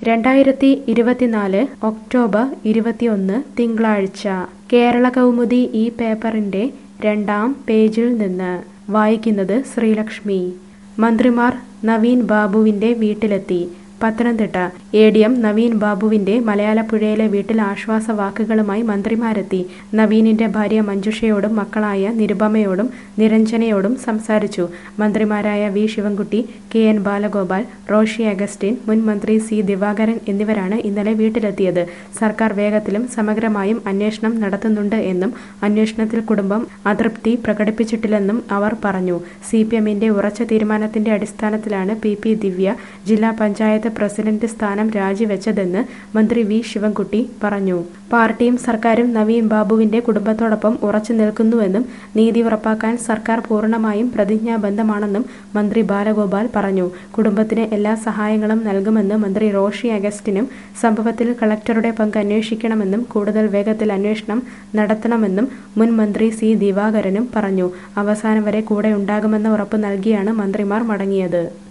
2024 October 21 തിങ്കളാഴ്ച കേരള കൗമുദി ഈ പേപ്പറിന്റെ 2-ാം പേജിൽ നിന്ന് വായിക്കുന്നത് ശ്രീലക്ഷ്മി. മന്ത്രിമാർ നവീൻ ബാബുവിന്റെ വീട്ടിലെത്തി. പത്തനംതിട്ട ADM നവീൻ ബാബുവിന്റെ മലയാലപ്പുഴയിലെ വീട്ടിൽ ആശ്വാസവാക്കുകളുമായി മന്ത്രിമാരെത്തി. നവീനിന്റെ ഭാര്യ മഞ്ജുഷയോടും മക്കളായ നിരുപമയോടും നിരഞ്ജനയോടും സംസാരിച്ചു. മന്ത്രിമാരായ വി ശിവൻകുട്ടി, KN ബാലഗോപാൽ, റോഷി അഗസ്റ്റിൻ, മുൻ മന്ത്രി C ദിവാകരൻ എന്നിവരാണ് ഇന്നലെ വീട്ടിലെത്തിയത്. സർക്കാർ വേഗത്തിലും സമഗ്രമായും അന്വേഷണം നടത്തുന്നുണ്ട് എന്നും അന്വേഷണത്തിൽ കുടുംബം അതൃപ്തി പ്രകടിപ്പിച്ചിട്ടില്ലെന്നും അവർ പറഞ്ഞു. CPMന്റെ ഉറച്ച തീരുമാനത്തിന്റെ അടിസ്ഥാനത്തിലാണ് PP ദിവ്യ ജില്ലാ പഞ്ചായത്ത് പ്രസിഡന്റ് സ്ഥാനം രാജിവെച്ചതെന്ന് മന്ത്രി വി ശിവൻകുട്ടി പറഞ്ഞു. പാർട്ടിയും സർക്കാരും നവീൻ ബാബുവിന്റെ കുടുംബത്തോടൊപ്പം ഉറച്ചു നിൽക്കുന്നുവെന്നും നീതി ഉറപ്പാക്കാൻ സർക്കാർ പൂർണ്ണമായും പ്രതിജ്ഞാബദ്ധമാണെന്നും മന്ത്രി ബാലഗോപാൽ പറഞ്ഞു. കുടുംബത്തിന് എല്ലാ സഹായങ്ങളും നൽകുമെന്ന് മന്ത്രി റോഷി അഗസ്റ്റിനും സംഭവത്തിൽ കളക്ടറുടെ പങ്ക് അന്വേഷിക്കണമെന്നും കൂടുതൽ വേഗത്തിൽ അന്വേഷണം നടത്തണമെന്നും മുൻ മന്ത്രി C ദിവാകരനും പറഞ്ഞു. അവസാനം വരെ കൂടെ ഉണ്ടാകുമെന്ന ഉറപ്പ് നൽകിയാണ് മന്ത്രിമാർ മടങ്ങിയത്.